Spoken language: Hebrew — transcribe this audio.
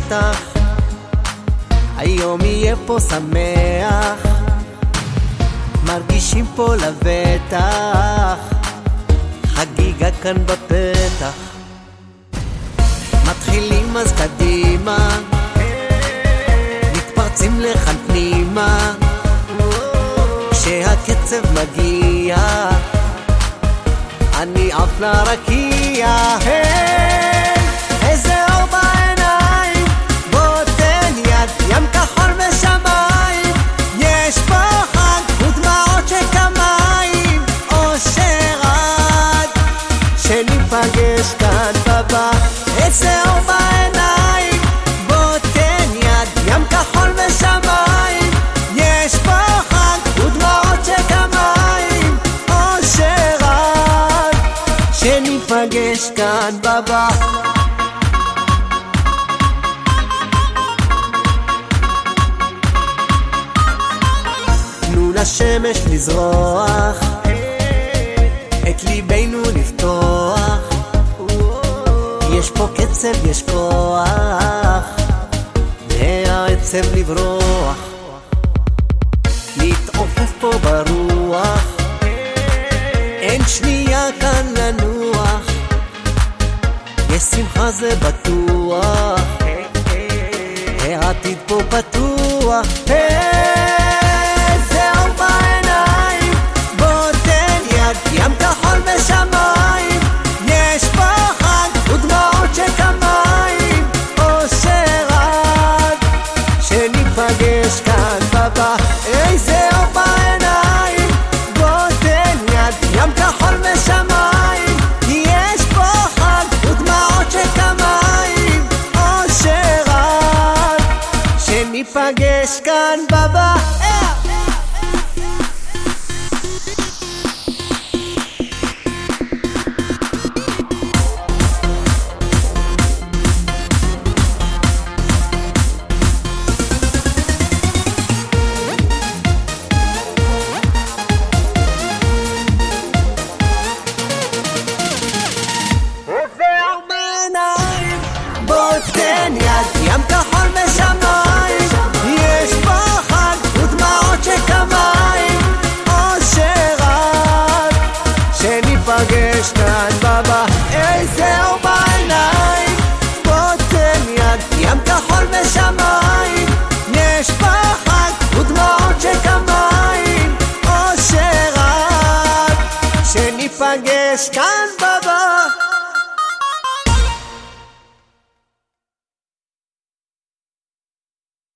בפתח, היום יהיה פה שמח, מרגישים פה לבטח, חגיגה כאן בפתח. מתחילים אז קדימה, מתפרצים לכאן פנימה, כשהקצב מגיע אני עף לרקיע. איזה אור בעיניים, בוא תן יד, ים כחול ושמיים, יש פה חג ודמעות שכמיים, אושר עד שניפגש כאן בבא. איזה אור בעיניים, בוא תן יד, ים כחול ושמיים, יש פה חג ודמעות שכמיים, אושר עד שניפגש כאן בבא. תנו לשמש לזרוח, את ליבנו לפתוח, יש פה קצב, יש כוח, מהעצב לברוח, להתעופף פה ברוח, אין שנייה כאן לנוח, יש שמחה זה בטוח, העתיד פה פתוח. איזה אור בעיניים, בוא תן יד, ים כחול ושמיים, יש פה חג ודמעות שכמיים, אושר עד שניפגש כאן בבא. איזה אור בעיניים, בוא תן יד, ים כחול ושמיים, יש פה חג ודמעות שכמיים, אושר עד שניפגש כאן בבא. תן יד, ים כחול ושמיים, יש פה חג ודמעות שכמיים, אושר עד שניפגש כאן בבא. איזה אור בעיניים, בוא תן יד, ים כחול ושמיים, יש פה חג ודמעות שכמיים, אושר עד שניפגש כאן בבא.